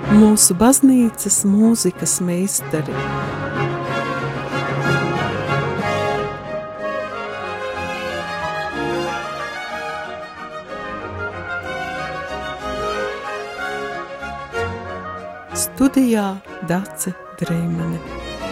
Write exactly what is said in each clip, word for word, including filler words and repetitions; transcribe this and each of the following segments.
Mūsu baznīcas mūzikas meistari. Studijā Dace Dreimane.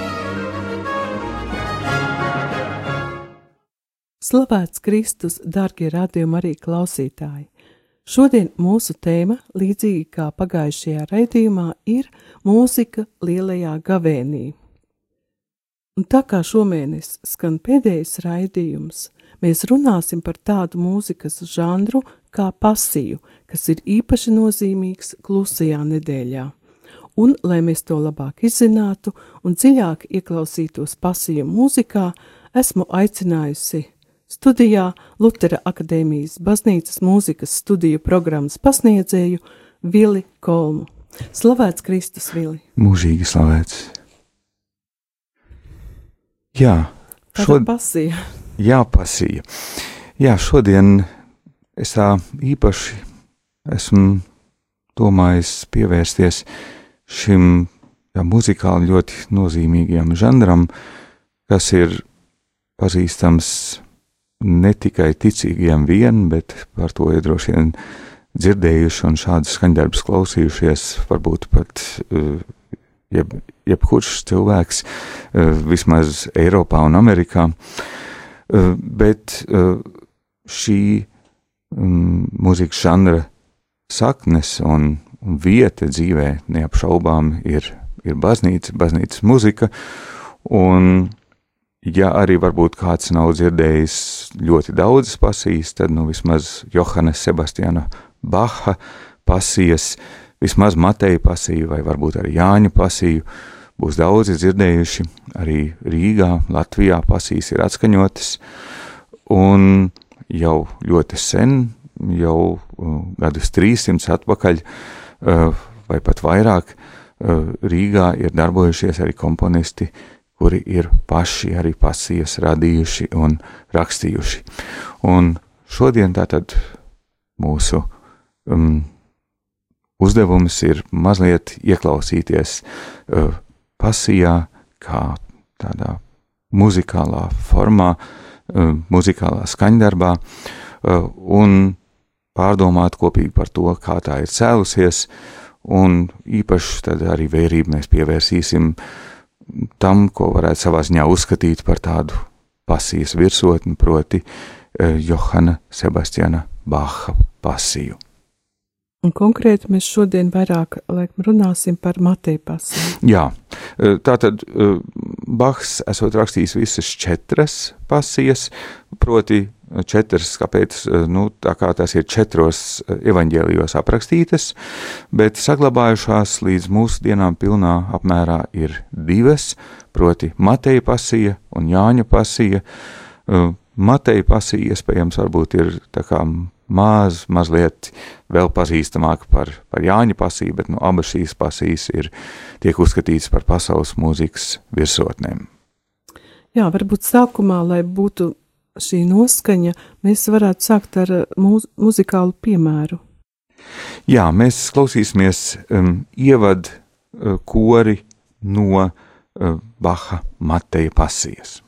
Slavēts Kristus, dārgie radījuma arī klausītāji! Šodien mūsu tēma, līdzīgi kā pagājušajā raidījumā, ir mūzika lielajā gavēnī. Un tā kā šomēnes skan pēdējais raidījums, mēs runāsim par tādu mūzikas žanru kā pasiju, kas ir īpaši nozīmīgs klusajā nedēļā. Un, lai mēs to labāk izzinātu un dziļāk ieklausītos pasiju mūzikā, esmu aicinājusi studijā Lutera akadēmijas baznīcas mūzikas studiju programmas pasniedzēju Vili Kolmu. Slavēts Kristus, Vili! Mūžīgi slavēts! Jā, šod... pasija. Jā, pasija. Jā, šodien es tā īpaši esmu domājis pievērsties šim jā, muzikāli ļoti nozīmīgajam žanram, kas ir pazīstams ne tikai ticīgiem vien, bet par to ir droši vien dzirdējuši un šādus skaņdarbus klausījušies, varbūt pat jeb, jebkurš cilvēks, vismaz Eiropā un Amerikā. Bet šī mūzikas žanra saknes un vieta dzīvē neapšaubām ir, ir baznīca, baznīcas muzika, un ja arī varbūt kāds nav dzirdējis ļoti daudzas pasijas, tad nu vismaz Johana Sebastiana Baha pasijas, vismaz Mateja pasiju vai varbūt arī Jāņa pasiju būs daudzi dzirdējuši. Arī Rīgā, Latvijā pasijas ir atskaņotas, un jau ļoti sen, jau uh, gadus trīssimts atpakaļ, uh, vai pat vairāk, uh, Rīgā ir darbojušies arī komponisti, kuri ir paši arī pasijas radījuši un rakstījuši. Un šodien tātad mūsu um, uzdevums ir mazliet ieklausīties uh, pasijā kā tādā muzikālā formā, uh, muzikālā skaņdarbā uh, un pārdomāt kopīgi par to, kā tā ir cēlusies, un īpaši tad arī vērību mēs pievērsīsim tam, ko varētu savā ziņā uzskatīt par tādu pasijas virsotni, proti eh, Johana Sebastiana Baha pasiju. Un konkrēti mēs šodien vairāk laikam runāsim par Mateja pasiju. Jā, tātad Bahs esot rakstījis visas četras pasijas, proti četras, kāpēc, nu, tā kā tās ir četros evaņģēlijos aprakstītas, bet saglabājušās līdz mūsu dienām pilnā apmērā ir divas, proti Mateja pasija un Jāņa pasija. Mateja pasija iespējams varbūt ir tā kā maz, mazliet vēl pazīstamāka par, par Jāņa pasiju, bet nu, abas šīs pasijas ir, tiek uzskatītas par pasaules mūzikas virsotnēm. Jā, varbūt sākumā, lai būtu šī noskaņa, mēs varētu sākt ar mūz, muzikālu piemēru. Jā, mēs klausīsimies um, ievad uh, kori no uh, Baha Mateja pasijas.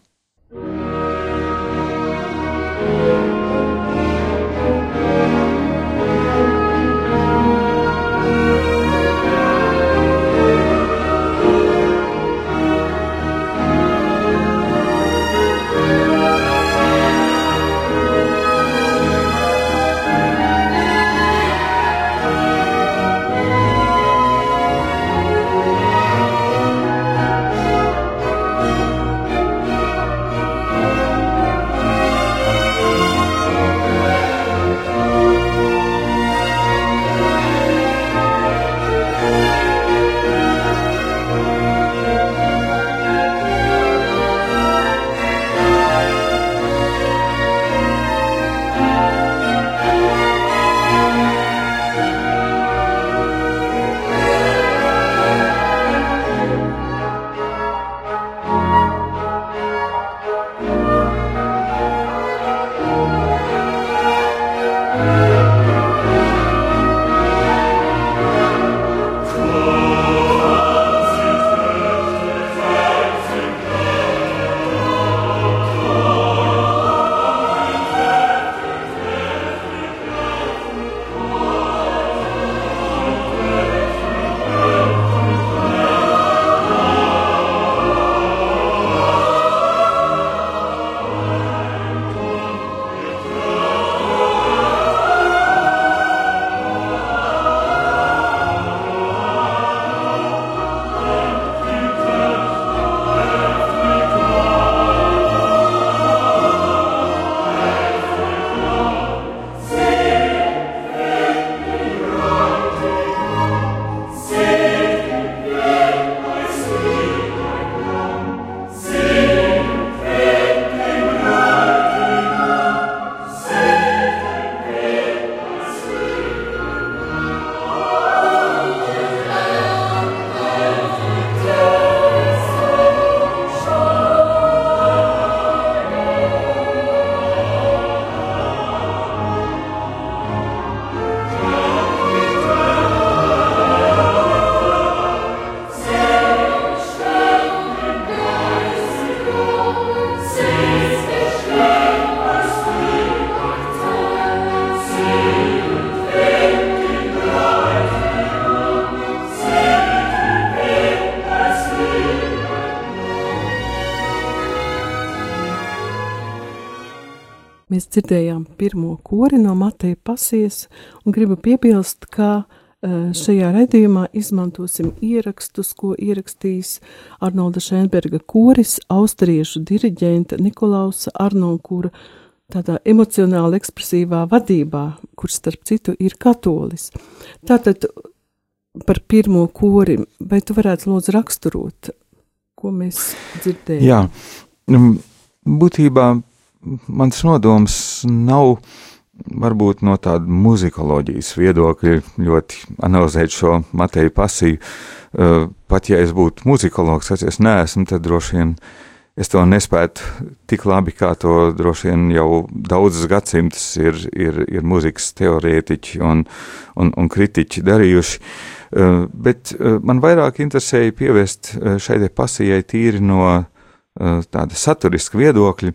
Mēs dzirdējām pirmo kori no Mateja pasijas un gribu piebilst, ka šajā raidījumā izmantosim ierakstus, ko ierakstījis Arnolda Šenberga koris, austriešu diriģenta Nikolausa Arnonkura tādā emocionāli ekspresīvā vadībā, kurš starp citu ir katolis. Tātad par pirmo kori, vai tu varētu lūdzu raksturot, ko mēs dzirdējām? Jā, būtībā mans nodoms nav varbūt no tāda muzikoloģijas viedokļa ļoti analizēt šo Mateja pasiju. Pat ja es būtu muzikologs, kas es neesmu, tad droši vien es to nespētu tik labi, kā to droši vien jau daudzas gadsimtas ir, ir, ir muzikas teorētiķi un, un, un kritiķi darījuši. Bet man vairāk interesēja pievērst šai pasijai tīri no tāda saturiska viedokļa.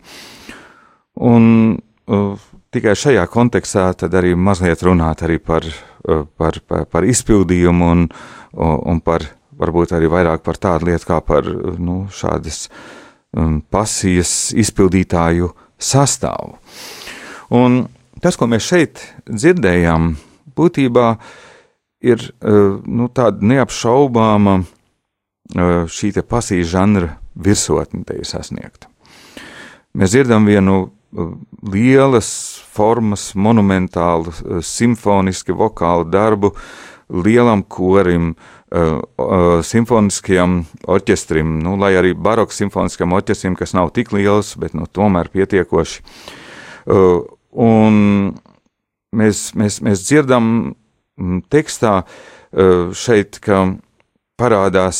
Un tikai šajā kontekstā tad arī mazliet runāt arī par, par, par, par izpildījumu un, un par, varbūt arī vairāk par tādu lietu kā par nu, šādas um, pasijas izpildītāju sastāvu. Un tas, ko mēs šeit dzirdējām, būtībā ir uh, nu, tāda neapšaubāma uh, šī te pasijas žanra virsotne te ir sasniegta. Mēs dzirdam vienu lielas formas, monumentālu, simfoniski vokālu darbu lielam korim, uh, uh, simfoniskajam orķestrim, nu, lai arī baroka simfoniskajam orķestrim, kas nav tik liels, bet nu, tomēr pietiekoši. Uh, un mēs, mēs, mēs dzirdam tekstā uh, šeit, ka parādās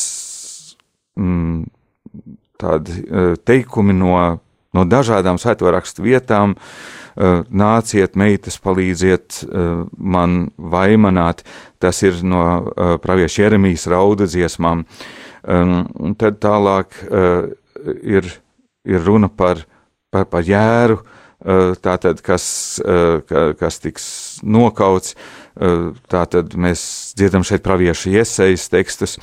mm, tādi uh, teikumi no No dažādām svēto rakstu vietām, nāciet, meitas, palīdziet man vaimanāt, tas ir no pravieša Jeremijas rauda dziesmām. Tad tālāk ir, ir runa par, par, par jēru, tātad, kas, kas tiks nokauts, tātad mēs dzirdam šeit pravieša Jesejas tekstus.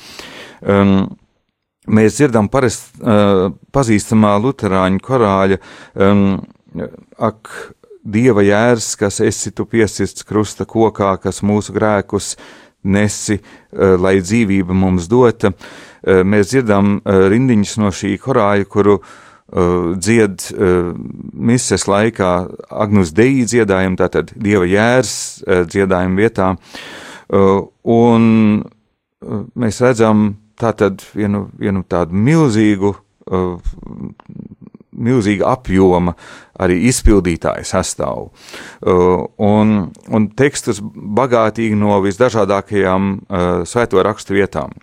Mēs dzirdam parasti uh, pazīstamā luterāņu korāļa um, ak, Dieva jērs, kas esi tu piesists krusta kokā, kas mūsu grēkus nesi, uh, lai dzīvība mums dota. Uh, mēs dzirdam uh, rindiņas no šī korāļa, kuru uh, dzied uh, mises laikā Agnus Dei dziedājumu, tātad Dieva jērs uh, dziedājumu vietā. Uh, un uh, mēs redzam tātad vienu, vienu tādu milzīgu, uh, milzīgu apjoma arī izpildītāju sastāvu. Uh, un, un tekstus bagātīgi no visdažādākajām uh, svēto rakstu vietām.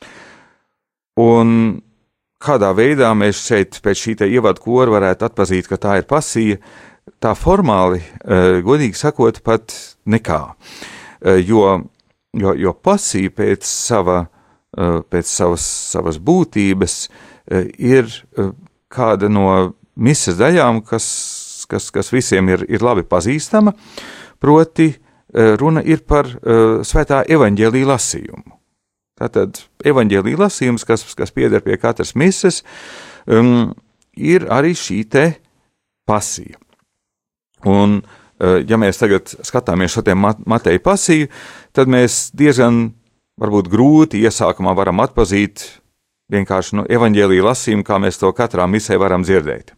Un kādā veidā mēs šeit pēc šī te ievadu kora varētu atpazīt, ka tā ir pasija, tā formāli, uh, godīgi sakot, pat nekā. Uh, jo, jo, jo pasija pēc sava pēc savas, savas būtības ir kāda no mises daļām, kas, kas, kas visiem ir, ir labi pazīstama, proti runa ir par svētā evaņģēlija lasījumu. Tātad evaņģēlija lasījums, kas, kas pieder pie katras mises, um, ir arī šī te pasija. Un, ja mēs tagad skatāmies šo te Mateja pasiju, tad mēs diezgan varbūt grūti iesākumā varam atpazīt vienkārši no evaņģēlija lasījumu, kā mēs to katrā misē varam dzirdēt.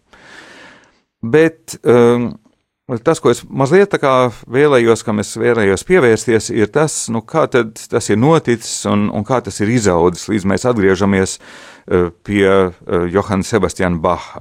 Bet um, tas, ko es mazliet tā kā vēlējos, kam es vēlējos pievērsties, ir tas, nu kā tad tas ir noticis un, un kā tas ir izaudzis, līdz mēs atgriežamies uh, pie uh, Johana Sebastiana Baha.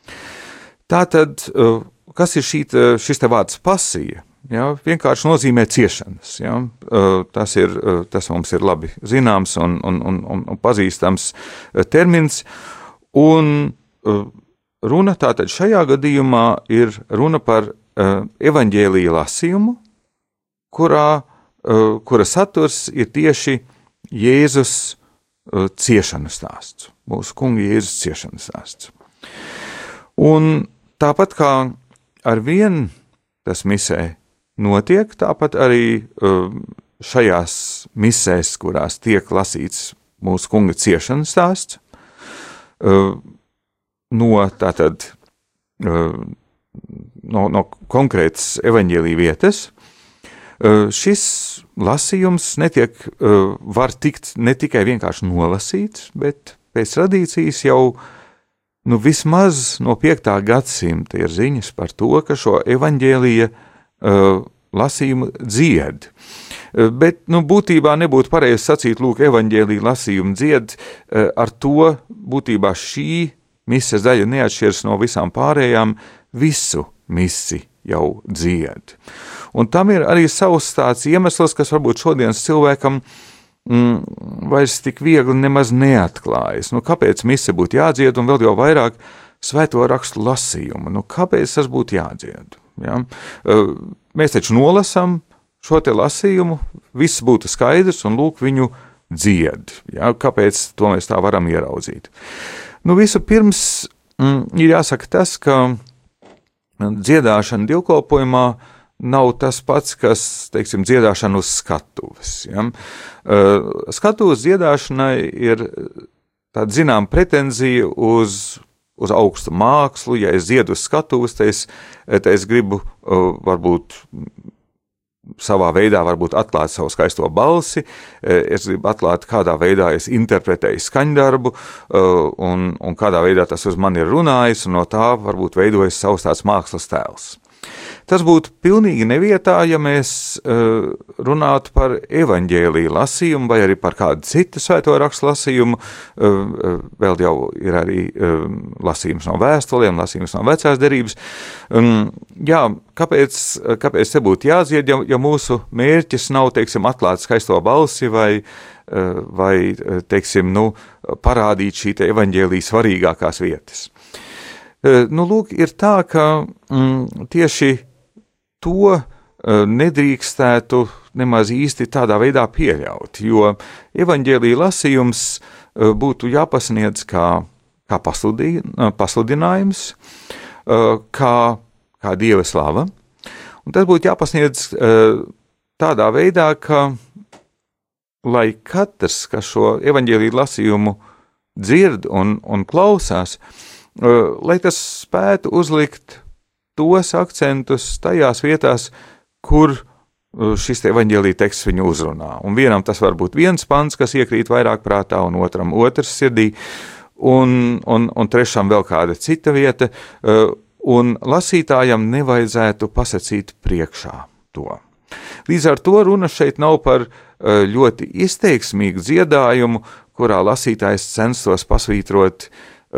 Tātad, uh, kas ir šī, šis te vārds pasija? Ja, vienkārši nozīmē ciešanas. Ja. Tas, ir, tas mums ir labi zināms un, un, un, un pazīstams termins. Un runa tātad šajā gadījumā ir runa par evaņģēlija lasījumu, kurā, kura saturs ir tieši Jēzus ciešanu stāsts. Mūsu kunga Jēzus ciešanu stāsts. Un tāpat kā ar vienu tas misē notiek, tāpat arī šajās misēs, kurās tiek lasīts mūsu kunga ciešanas stāsts, no tātad no, no konkrētas evaņģēlija vietas. Uh, šis lasījums netiek, uh, var tikt ne tikai vienkārši nolasīts, bet pēc tradīcijas jau nu, vismaz no piektā gadsimta ir ziņas par to, ka šo evaņģēlija uh, lasījumu dzied. Uh, bet nu, būtībā nebūtu pareizi sacīt, lūk, evaņģēlija lasījumu dzied, uh, ar to būtībā šī mises daļa neatšķiras no visām pārējām, visu misi jau dzied. Un tam ir arī savs tāds iemesls, kas varbūt šodienas cilvēkam mm, vairs tik viegli nemaz neatklājas. Nu, kāpēc mise būtu jādzied un vēl jau vairāk svēto rakstu lasījumu? Nu, kāpēc tas būtu jādzied? Ja? Mēs taču nolasam šo te lasījumu, viss būtu skaidrs un lūk viņu dzied. Ja? Kāpēc to mēs tā varam ieraudzīt? Nu, visu pirms mm, ir jāsaka tas, ka dziedāšana dievkalpojumā nav tas pats, kas, teiksim, dziedāšana uz skatuves. Ja? Uh, skatuves dziedāšanai ir tāda, zinām, pretenzija uz, uz augstu mākslu. Ja es dziedu uz skatuves, tad es, tad es gribu uh, varbūt savā veidā varbūt atklāt savu skaisto balsi, es gribu atklāt, kādā veidā es interpretēju skaņdarbu, un, un kādā veidā tas uz mani ir runājis, un no tā varbūt veidojas savs tāds mākslas tēls. Tas būtu pilnīgi nevietā, ja mēs uh, runātu par evaņģēliju lasījumu vai arī par kādu citu svēto rakstu lasījumu. Uh, vēl jau ir arī uh, lasījums no vēstulēm, lasījums no vecās derības. Um, jā, kāpēc, kāpēc te būtu jādzied, ja, ja mūsu mērķis nav, teiksim, atklāt skaisto balsi vai, uh, vai teiksim, nu, parādīt šī te evaņģēlija svarīgākās vietas. Uh, nu, lūk, ir tā, ka mm, tieši to nedrīkstētu nemaz īsti tādā veidā pieļaut, jo evaņģēlija lasījums būtu jāpasniedz kā, kā pasludī, pasludinājums, kā, kā Dieva slava, un tas būtu jāpasniedz tādā veidā, ka lai katrs, kas šo evaņģēlija lasījumu dzird un, un klausās, lai tas spētu uzlikt tos akcentus tajās vietās, kur šis evaņģēlija teksts viņu uzrunā. Un vienam tas var būt viens pants, kas iekrīt vairāk prātā, un otram otrs sirdī, un, un, un trešam vēl kāda cita vieta, un lasītājam nevajadzētu pasacīt priekšā to. Līdz ar to runa šeit nav par ļoti izteiksmīgu dziedājumu, kurā lasītājs censtos pasvītrot,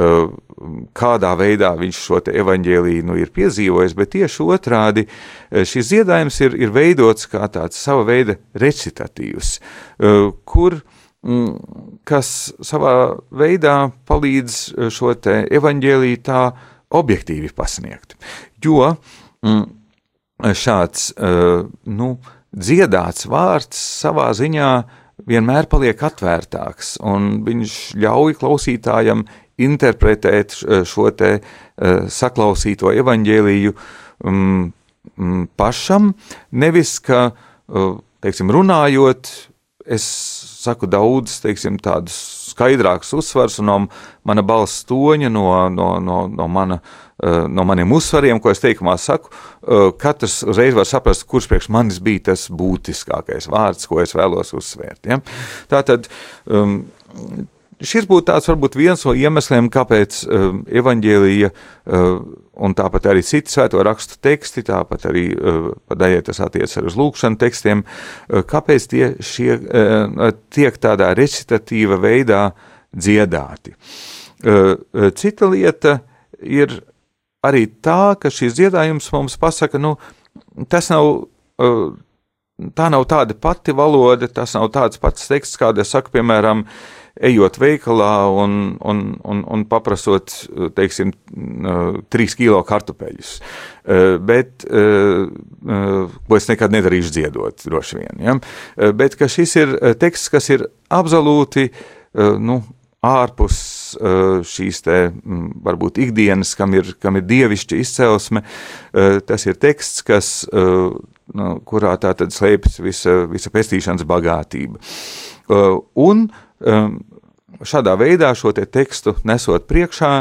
kādā veidā viņš šo te evaņģēliju nu, ir piedzīvojis, bet tieši otrādi šis dziedājums ir, ir veidots kā tāds sava veida recitatīvs, kur, kas savā veidā palīdz šo te evaņģēliju tā objektīvi pasniegt. Jo šāds, nu, dziedāts vārds savā ziņā vienmēr paliek atvērtāks, un viņš ļauj klausītājam interpretēt šo te uh, saklausīto evaņģēliju um, um, pašam, nevis, ka, uh, teiksim, runājot, es saku daudz, teiksim, tādus skaidrākus uzsvars, un no mana balss toņa, no, no, no, no, mana, uh, no maniem uzsvariem, ko es teikumā saku, uh, katrs reiz var saprast, kurš priekš manis bija tas būtiskākais vārds, ko es vēlos uzsvērt. Ja? Tātad, um, šis būtu tāds varbūt viens no iemesliem, kāpēc uh, evaņģēlija uh, un tāpat arī citi svēto rakstu teksti, tāpat arī uh, daļai tas attiec arī uz lūkšanu tekstiem, uh, kāpēc tie šie uh, tiek tādā recitatīva veidā dziedāti. Uh, cita lieta ir arī tā, ka šis dziedājums mums pasaka, nu, tas nav, uh, tā nav tāda pati valoda, tas nav tāds pats teksts, kāda es saku, piemēram, ejot veikalā un, un, un, un paprasot, teiksim, trīs kilo kartupeļus, bet, ko es nekad nedarīšu dziedot, droši vien, ja? Bet, ka šis ir teksts, kas ir absolūti, nu, ārpus šīs te, varbūt ikdienas, kam ir, kam ir dievišķa izcelsme, tas ir teksts, kas, kurā tā tad slēpjas visa, visa pestīšanas bagātība. Un šādā veidā šo te tekstu nesot priekšā,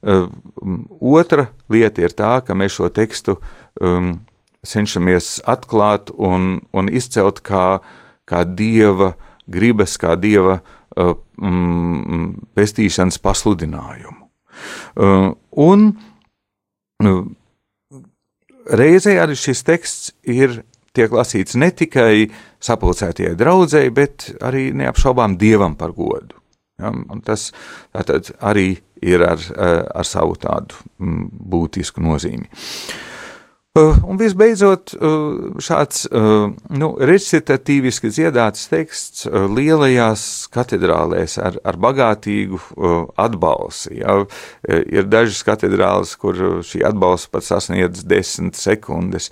Otra lieta ir tā, ka mēs šo tekstu um, cenšamies atklāt un, un izcelt kā, kā Dieva gribas, kā Dieva uh, um, pestīšanas pasludinājumu. Uh, un uh, reizē arī šis teksts ir tiek lasīts ne tikai sapulcētajai draudzei, bet arī neapšaubām Dievam par godu. Ja, un tas tātad arī ir ar, ar savu tādu būtisku nozīmi. Un visbeidzot, šāds nu, recitatīviski dziedāts teksts lielajās katedrālēs ar, ar bagātīgu atbalsi. Ja. Ir dažas katedrāles, kur šī atbalsts pat sasniedz desmit sekundes.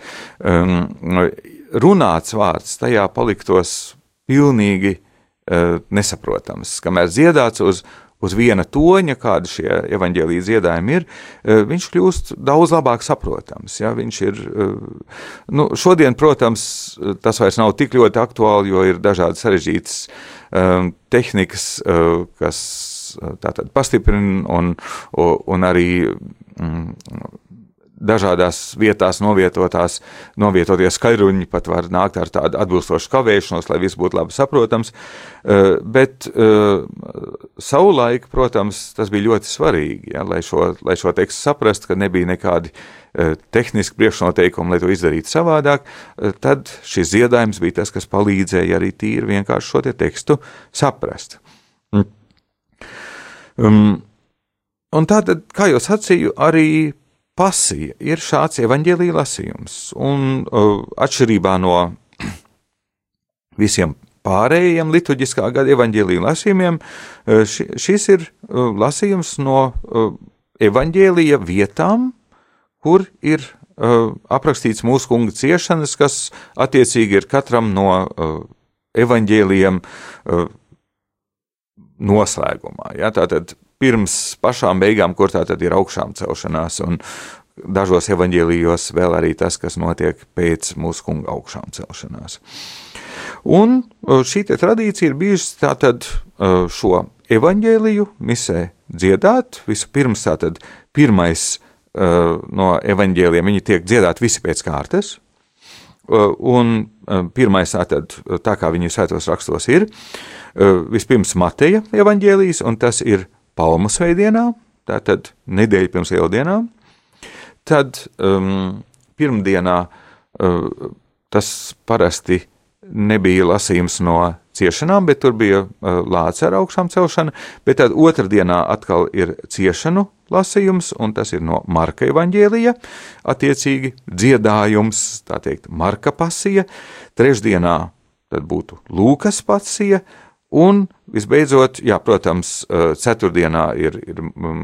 Runāts vārds tajā paliktos pilnīgi nesaprotams, kamēr dziedāts uz uz viena toņa, kāda šie evaņģēlija dziedājumi ir, viņš kļūst daudz labāk saprotams. Ja? Viņš ir, nu, šodien, protams, tas vairs nav tik ļoti aktuāli, jo ir dažādi sarežģītas um, tehnikas, uh, kas tātad pastiprina un, un arī um, dažādās vietās novietotās, novietotie skaļruņi pat var nākt ar tādu atbilstošu kavēšanos, lai viss būtu labi saprotams, bet savulaik, protams, tas bija ļoti svarīgi, ja, lai šo, lai šo tekstu saprast, ka nebija nekādi tehniski priekšnoteikumi, lai to izdarītu savādāk, tad šis dziedājums bija tas, kas palīdzēja arī tīri vienkārši šo te tekstu saprast. Um, un tātad, kā jau sacīju, arī pasija ir šāds evaņģēlija lasījums, un uh, atšķirībā no visiem pārējiem liturģiskā gada evaņģēlija lasījumiem, uh, ši, šis ir uh, lasījums no uh, evaņģēlija vietām, kur ir uh, aprakstīts mūsu kunga ciešanas, kas attiecīgi ir katram no uh, evaņģēlijiem uh, noslēgumā. Ja? Tātad pirms pašām beigām, kur tā tad ir augšām celšanās, un dažos evaņģēlijos vēl arī tas, kas notiek pēc mūsu kunga augšām celšanās. Un šī te tradīcija ir bijusi tātad šo evaņģēliju misē dziedāt, vispirms tātad pirmais no evaņģēlijiem, viņi tiek dziedāt visi pēc kārtas, un pirmais tātad, tā kā viņi svētos rakstos ir, vispirms Mateja evaņģēlijs, un tas ir Palmu svētdienā, tātad nedēļa pirms lieldienām, tad um, pirmdienā uh, tas parasti nebija lasījums no ciešanām, bet tur bija uh, Lācara augšām celšana, bet tad otrdienā atkal ir ciešanu lasījums, un tas ir no Marka evaņģēlija, attiecīgi dziedājums, tā teikt, Marka pasija, trešdienā tad būtu Lūkas pasija, un visbeidzot, jā, protams, ceturtdienā ir, ir um,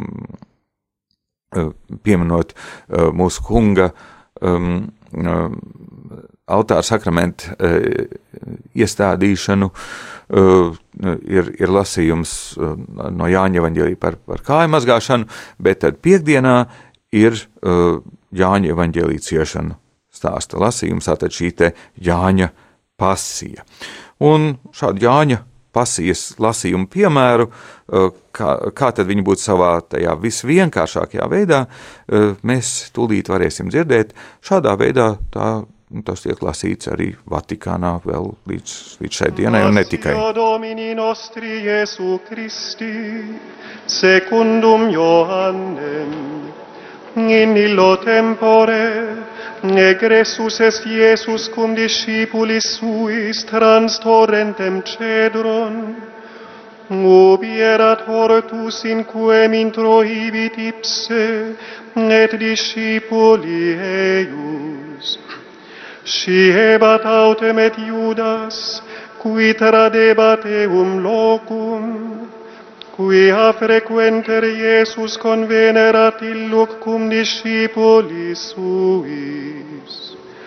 pieminot uh, mūsu kunga um, um, altāra sakramentu uh, iestādīšanu, uh, ir, ir lasījums uh, no Jāņa evaņģēlija par, par kāju mazgāšanu, bet tad piekdienā ir uh, Jāņa evaņģēlija ciešanu stāsta lasījums, tātad šī te Jāņa pasija. Un šādu Jāņa pasijas lasījumu piemēru, kā, kā tad viņi būtu savā tajā visvienkāršākajā veidā, mēs tūlīt varēsim dzirdēt. Šādā veidā tā, tas tiek lasīts arī Vatikānā vēl līdz, līdz šai dienai un ne tikai. Domini nostri Iesu Christi, secundum Johannem, in illo tempore, egressus est Iesus cum discipulis suis trans torrentem Cedron, ubi erat hortus in quem introhibit ipse, et discipuli eius. Scihebat autem et Judas, qui tradebat eum locum, qui a frequenter Iesus convenerat illuc cum discipulis suis.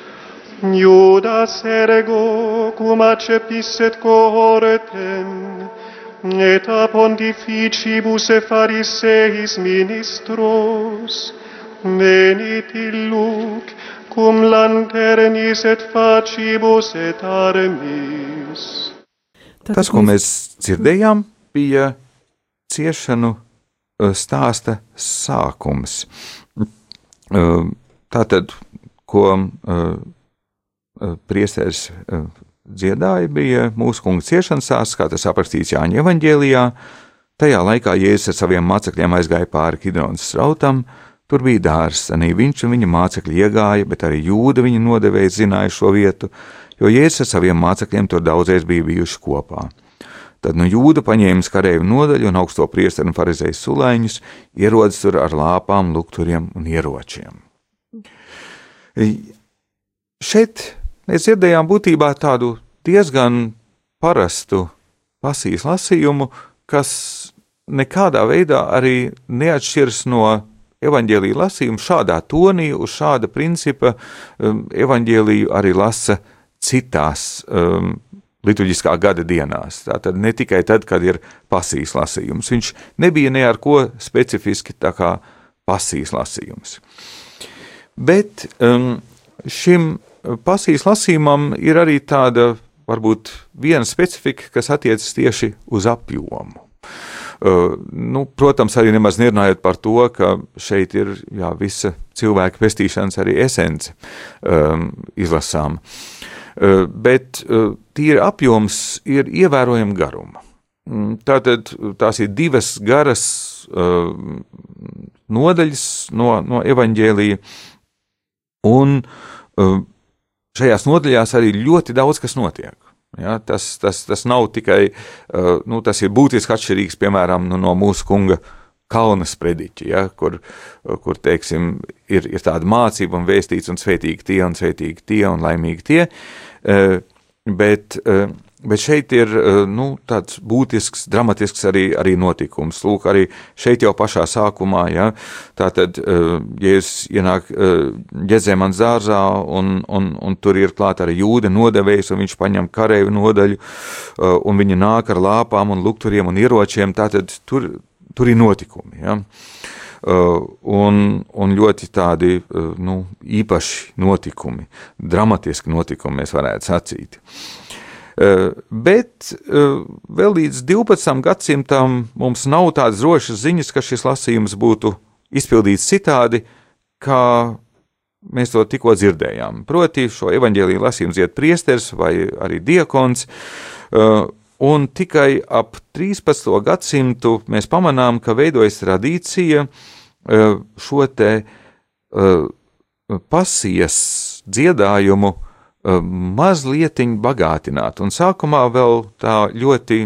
Judas ergo cum acceptisset cohortem, et a pontificibus e phariseis ministros, venit illuc cum lanternis et facibus et armis. Tas, ko mēs dzirdējām, bija ciešanu stāsta sākums. Tātad, ko priesteris dziedāja, bija mūsu kunga ciešanas stāsts, kā tas aprakstīts Jāņa evaņģēlijā. Tajā laikā Jēzus ar saviem mācekļiem aizgāja pāri Kidronas strautam. Tur bija dārzs, arī viņš un viņa mācekļi iegāja, bet arī Jūda viņa nodevēja zināja šo vietu, jo Jēzus ar saviem mācekļiem tur daudzreiz bija bijuši kopā. Tad nu Jūda paņēma kareivu nodaļu un augsto priesteru un farizēju sulēņus, ierodas tur ar lāpām, lukturiem un ieročiem. Šeit mēs dzirdējām būtībā tādu diezgan parastu pasijas lasījumu, kas nekādā veidā arī neatšķiras no evaņģēlija lasījuma šādā tonī, uz šāda principa um, evaņģēliju arī lasa citās um, liturģiskā gada dienās. Tātad ne tikai tad, kad ir pasijas lasījums. Viņš nebija ne ar ko specifiski tā kā pasijas lasījums. Bet um, šim pasijas lasījumam ir arī tāda, varbūt viena specifika, kas attiecas tieši uz apjomu. Uh, nu, protams, arī nemaz nerunājot par to, ka šeit ir jā, visa cilvēka pestīšanas arī esence um, izlasām. Uh, bet uh, tīri apjoms ir ievērojama garuma. Tātad tās ir divas garas uh, nodaļas no, no evaņģēlija, un uh, šajās nodaļās arī ļoti daudz kas notiek. Ja, tas, tas, tas nav tikai, uh, nu, tas ir būtiski atšķirīgs, piemēram, nu, no mūsu kunga kalna sprediķa, ja, kur, kur, teiksim, ir, ir tāda mācība un vēstīts un svētīgi tie un svētīgi tie un laimīgi tie, uh, bet, uh, bet šeit ir, uh, nu, tāds būtisks, dramatisks arī, arī notikums. Lūk, arī šeit jau pašā sākumā, ja, tātad uh, Jēzus ienāk uh, Ģezemans dārzā un, un, un tur ir klāt arī Jūda nodevējs un viņš paņem kareivu nodaļu uh, un viņa nāk ar lāpām un lukturiem un ieročiem, tātad tur, tur ir notikumi, ja. Uh, un, un ļoti tādi, uh, nu, īpaši notikumi, dramatiski notikumi, mēs varētu sacīt. Uh, bet uh, vēl līdz divpadsmitam gadsimtam mums nav tādas drošas ziņas, ka šis lasījums būtu izpildīts citādi, kā mēs to tikko dzirdējām. Proti, šo evaņģēliju lasījumu dzied priesteris vai arī diakons, uh, un tikai ap trīspadsmito gadsimtu mēs pamanām, ka veidojas tradīcija uh, šo te uh, pasijas dziedājumu uh, mazlietiņ bagātināt. Un sākumā vēl tā ļoti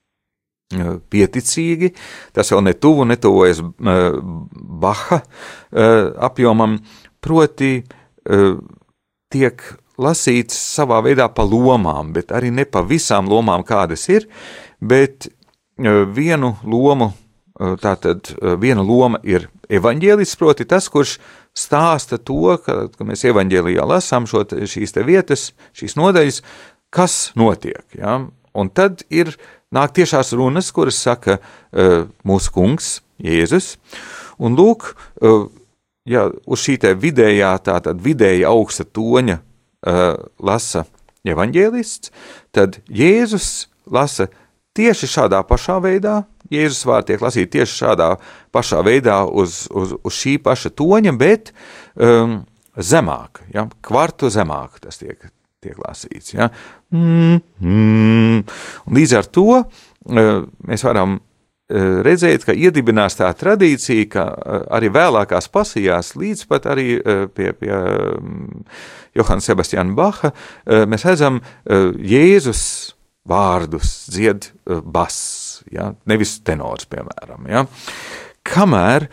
uh, pieticīgi, tas vēl netuvu, netuvojas uh, Baha uh, apjomam, proti uh, tiek lasīts savā veidā pa lomām, bet arī ne pa visām lomām, kādas ir, bet vienu lomu, tātad viena loma ir evaņģēlists, proti tas, kurš stāsta to, ka, ka mēs evaņģēlijā lasām šo, šīs te vietas, šīs nodaļas, kas notiek, ja? Un tad ir nāk tiešās runas, kuras saka uh, mūsu kungs, Jēzus, un lūk, uh, ja uz šī te vidējā, tātad vidēja augsta toņa Uh, lasa evaņģēlists, tad Jēzus lasa tieši šādā pašā veidā, Jēzus vārdi tiek lasīti tieši šādā pašā veidā uz, uz, uz šī paša toņa, bet um, zemāk, ja, kvartu zemāk tas tiek, tiek lasīts. Ja. Mm, mm. Un līdz ar to uh, mēs varam redzēt, ka iedibinās tā tradīcija, ka arī vēlākās pasijās, līdz pat arī pie, pie Johana Sebastiana Baha, mēs redzam Jēzus vārdus dzied bass, ja? Nevis tenors, piemēram. Ja? Kamēr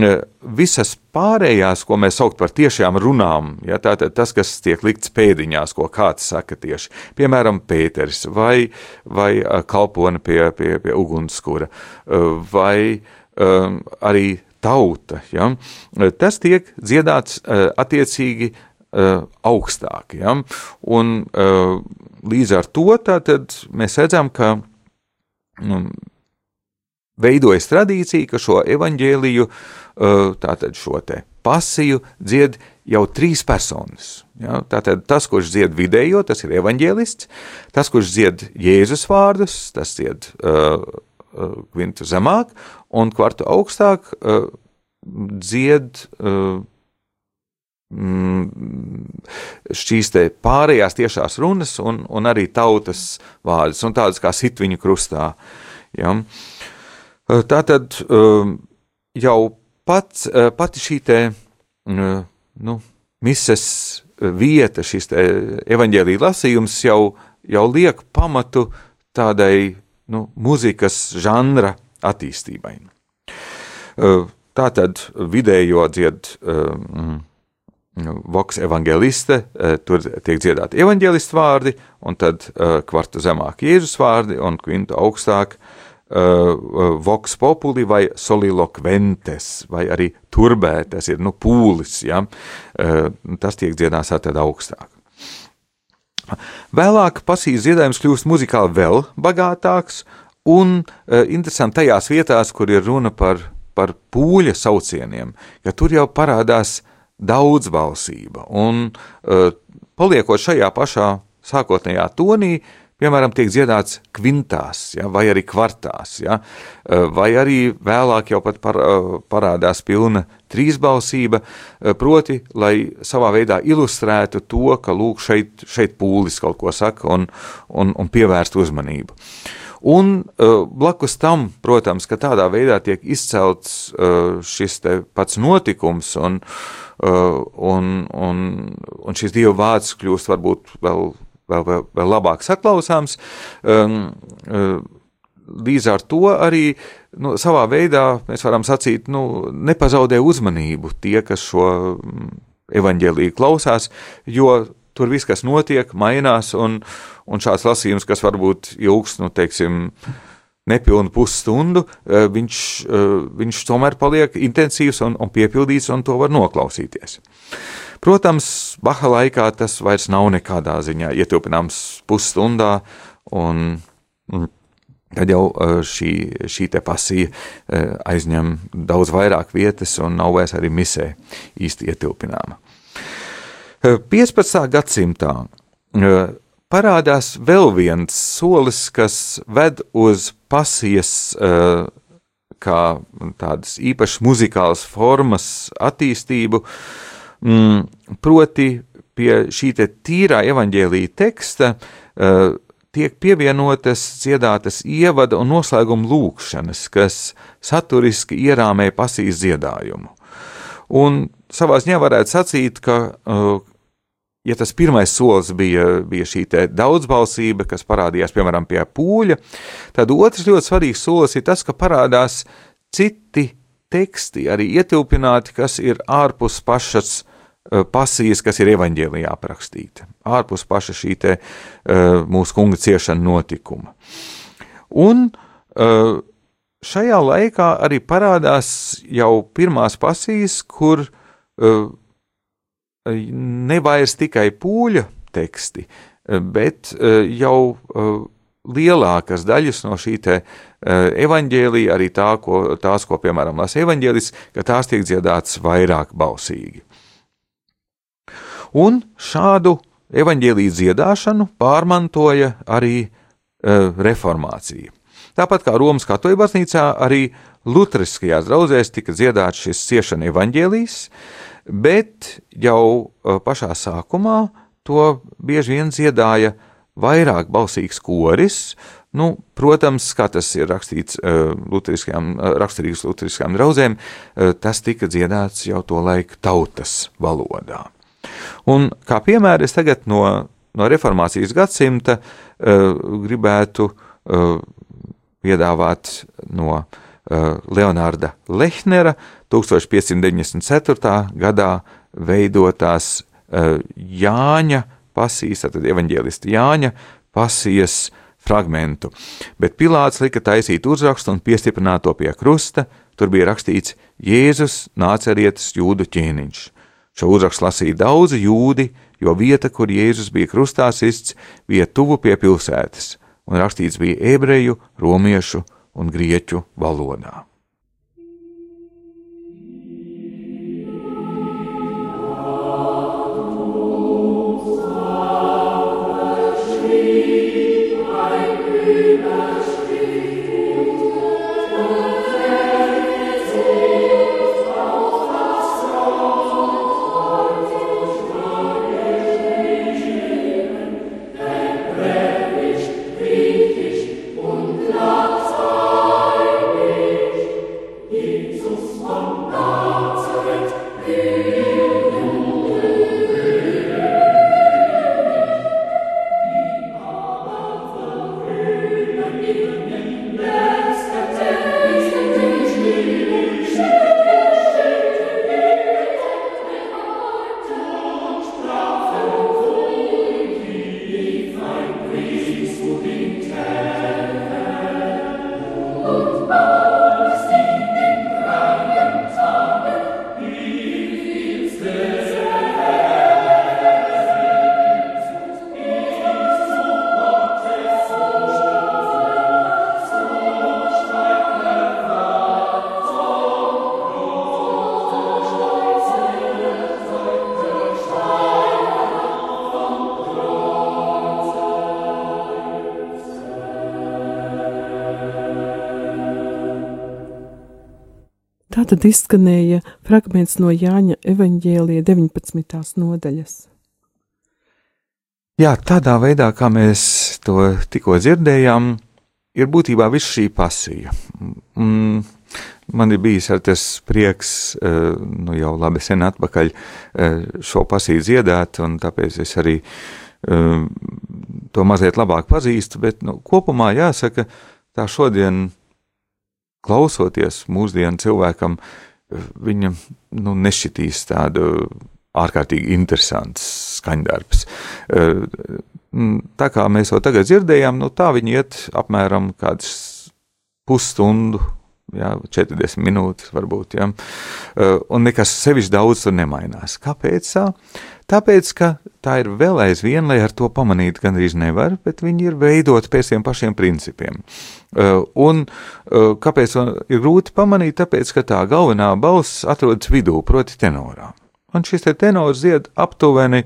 visas pārējās, ko mēs saukt par tiešām runām, ja, tātad tas, kas tiek likts pēdiņās, ko kāds saka tieši, piemēram, Pēteris vai, vai kalpone pie, pie, pie ugunskura, vai um, arī tauta, ja, tas tiek dziedāts uh, attiecīgi uh, augstāk, ja, un uh, līdz ar to tātad mēs redzam, ka um, veidojas tradīcija, ka šo evaņģēliju, tātad šo te pasiju, dzied jau trīs personas. Ja? Tātad tas, kurš dzied vidējo, tas ir evaņģēlists, tas, kurš dzied Jēzus vārdus, tas dzied uh, uh, kvintu zemāk, un kvartu augstāk uh, dzied uh, šīs te pārējās tiešās runas un, un arī tautas vārdas, un tādas kā sit viņu krustā. Ja? Tātad jau pats, pati šī te, nu, mises vieta, šis te evaņģēlija lasījums jau, jau liek pamatu tādai, nu, mūzikas žanra attīstībai. Tātad vidējo dzied um, voks evangeliste, tur tiek dziedāti evanģelistu vārdi, un tad uh, kvartu zemāk Jēzus vārdi, un kvintu augstāk uh, voks populi vai solilokventes, vai arī turbē, tas ir, nu, pūlis, ja, uh, tas tiek dziedās tad augstāk. Vēlāk pasīs dziedājums kļūst muzikāli vēl bagātāks, un uh, interesanti tajās vietās, kur ir runa par, par pūļa saucieniem, ka tur jau parādās daudzbalsība, un uh, paliekot šajā pašā sākotnējā tonī, piemēram, tiek dziedāts kvintās, ja, vai arī kvartās, ja, uh, vai arī vēlāk jau pat par, uh, parādās pilna trīsbalsība, uh, proti, lai savā veidā ilustrētu to, ka lūk šeit, šeit pūlis kaut ko saka un, un, un pievērst uzmanību. Un uh, blakus tam, protams, ka tādā veidā tiek izcelts uh, šis te pats notikums un Uh, un, un, un šis Dieva vārds kļūst varbūt vēl, vēl, vēl, vēl labāk saklausāms. Um, uh, līdz ar to arī nu, savā veidā mēs varam sacīt, nu, nepazaudē uzmanību tie, kas šo evaņģēliju klausās, jo tur viss, kas notiek, mainās, un, un šāds lasījums, kas varbūt ilgs, nu, teiksim, nepilnu pusstundu, viņš, viņš tomēr paliek intensīvs un, un piepildīts, un to var noklausīties. Protams, Baha laikā tas vairs nav nekādā ziņā ietilpināms pusstundā, un, un tad jau šī, šī te pasija aizņem daudz vairāk vietas un nav vairs arī misē īsti ietilpināma. piecpadsmitā gadsimtā parādās vēl viens solis, kas ved uz pasijas kā tādas īpašas muzikālas formas attīstību, proti pie šī te tīrā evaņģēlija teksta tiek pievienotas dziedātas ievada un noslēguma lūkšanas, kas saturiski ierāmē pasijas dziedājumu. Un savā ziņā varētu sacīt, ka ja tas pirmais solis bija, bija šī te daudzbalsība, kas parādījās, piemēram, pie pūļa, tad otrs ļoti svarīgs solis ir tas, ka parādās citi teksti, arī ietilpināti, kas ir ārpus pašas uh, pasijas, kas ir evaņģēlijā aprakstīta, ārpus paša šī te uh, mūsu kunga ciešana notikuma. Un uh, šajā laikā arī parādās jau pirmās pasijas, kur uh, nevairs tikai pūļa teksti, bet jau lielākas daļas no šī te evaņģēlija, arī tā, ko, tās, ko, piemēram, lasa evaņģēlis, ka tās tiek dziedātas vairāk balsīgi. Un šādu evaņģēlija dziedāšanu pārmantoja arī reformācija. Tāpat kā Romas katoļu baznīcā, arī luteriskajās draudzēs tika dziedāts šis ciešana evaņģēlijs, bet jau pašā sākumā to bieži vien dziedāja vairāk balsīgs koris, nu, protams, kā tas ir rakstīts luteriskajām, raksturīgs luteriskajām draudzēm, tas tika dziedāts jau to laiku tautas valodā. Un kā piemēra es tagad no, no reformācijas gadsimta gribētu piedāvāt no Leonārda Lehnera tūkstoš piecsimt deviņdesmit ceturtā gadā veidotās uh, Jāņa pasijas, tātad evaņģēlista Jāņa pasijas fragmentu. Bet Pilāts lika taisīt uzrakstu un piestiprināt to pie krusta, tur bija rakstīts Jēzus Nācerietes jūdu ķēniņš. Šo uzrakstu lasīja daudzi jūdi, jo vieta, kur Jēzus bija krustā sists, bija tuvu pie pilsētas, un rakstīts bija ebreju, romiešu un grieķu valodā. Street, Tātad izskanēja fragments no Jāņa evaņģēlija deviņpadsmitās nodaļas. Jā, tādā veidā, kā mēs to tikko dzirdējām, ir būtībā viss šī pasija. Mm, man ir bijis ar tas prieks, nu jau labi sen atpakaļ šo pasiju dziedāt, un tāpēc es arī to mazliet labāk pazīstu, bet nu, kopumā jāsaka, tā šodien klausoties mūsdienu cilvēkam, viņa nu, nešķitīs tādu ārkārtīgi interesants skaņdarbs. Tā kā mēs jau tagad dzirdējām, nu tā viņi iet apmēram kāds pusstundu, jā, četrdesmit minūtes varbūt, jā, un nekas sevišķi daudz tur nemainās. Kāpēc tā? Tāpēc, ka tā ir vēl aizvien, lai ar to pamanīt gandrīz nevar, bet viņi ir veidoti pēc tiem pašiem principiem. Un kāpēc ir grūti pamanīt? Tāpēc, ka tā galvenā balss atrodas vidū, proti tenorā. Un šis te tenors dzied aptuveni